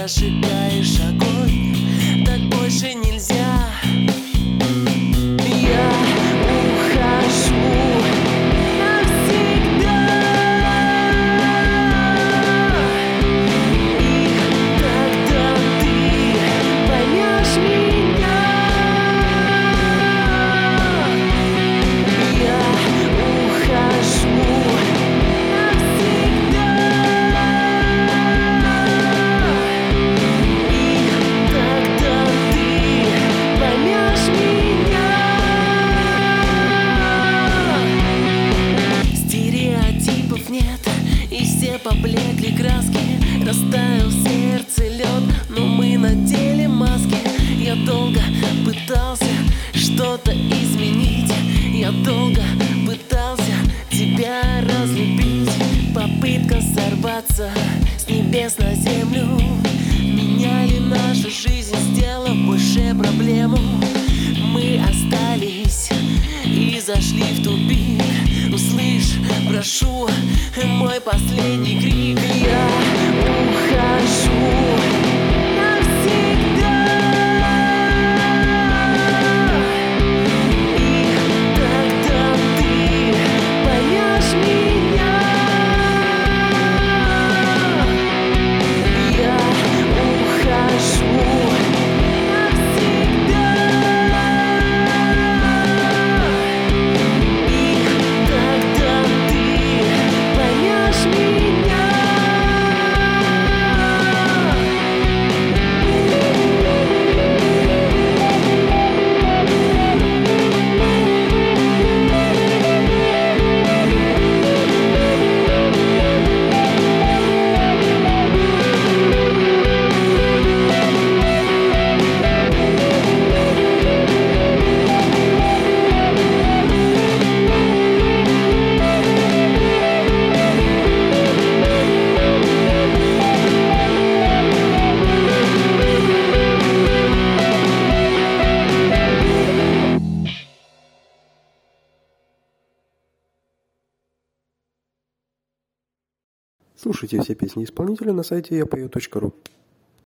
зажигаешь огонь. Так больше нельзя. Я ухожу навсегда. И тогда ты поймешь меня. Я ухожу навсегда. И тогда ты поймешь меня. Стереотипов нет, и все поблекли краски. Растаял в сердце лед, но мы надели маски. Я долго пытался что-то изменить. Я долго пытался тебя разлюбить. Попытка сорваться с небес на землю. Меняли нашу жизнь, сделав больше проблему. Мы остались и зашли в тупик. Услышь, прошу, мой последний крик. Я ухожу навсегда. И тогда ты поймешь меня. Я ухожу навсегда. И тогда ты поймешь меня. Слушайте все песни исполнителя на сайте yapою.ru.